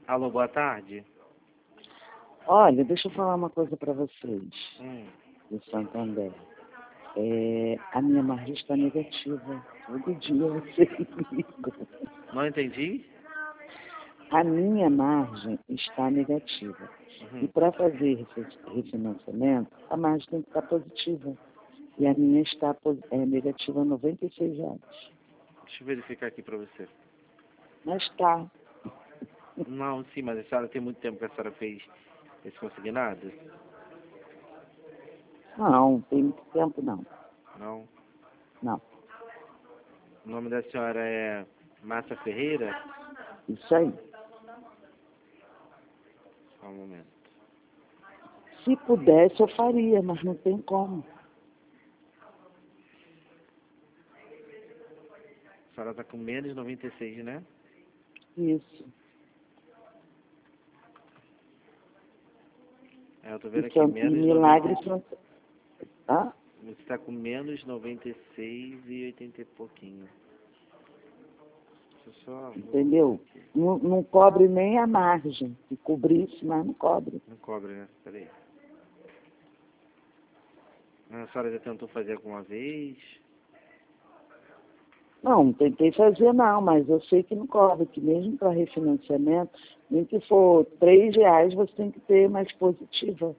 Alô, boa tarde. Olha, deixa eu falar uma coisa para vocês, Hum. do Santander. A minha margem está negativa. Todo dia vocês ligam. Não entendi? A minha margem está negativa. E Uhum. para fazer refinanciamento, a margem tem que estar positiva. E a minha está negativa R$ 96. Deixa eu verificar aqui pra você. Mas está. Não, sim, mas a senhora tem muito tempo que a senhora fez esse consignado? Não, tem muito tempo não. Não. Não. O nome da senhora é Márcia Ferreira? Isso aí. Só um momento. Se pudesse, eu faria, mas não tem como. A senhora tá com menos de 96, né? Isso. Eu tô vendo E aqui menos de milagre 96. Hã? Você tá com menos de 96 e 80 e pouquinho. Deixa eu só... Entendeu? Não cobre nem a margem. Se cobrisse, mas não cobre. Não cobre, né? Peraí. A senhora já tentou fazer alguma vez? Não tentei fazer não, mas eu sei que não cobre, que mesmo para refinanciamento, nem que for R$ 3, você tem que ter mais positiva.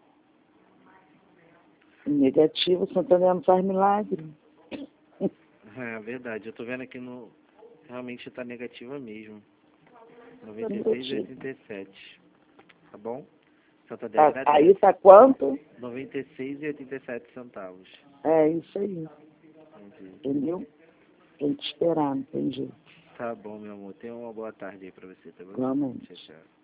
E negativa, Santander não faz milagre. É verdade, eu tô vendo aqui no... Realmente tá negativa mesmo. Tá 96 e negativo. 87. Tá bom? Santander Aí agradece. tá quanto? 96 e 87 centavos. É isso aí, Entendi. entendeu? Tem que esperar, não tem jeito. Tá bom, meu amor. Tenha uma boa tarde aí pra você, tá bom? Realmente. Tchau, tchau.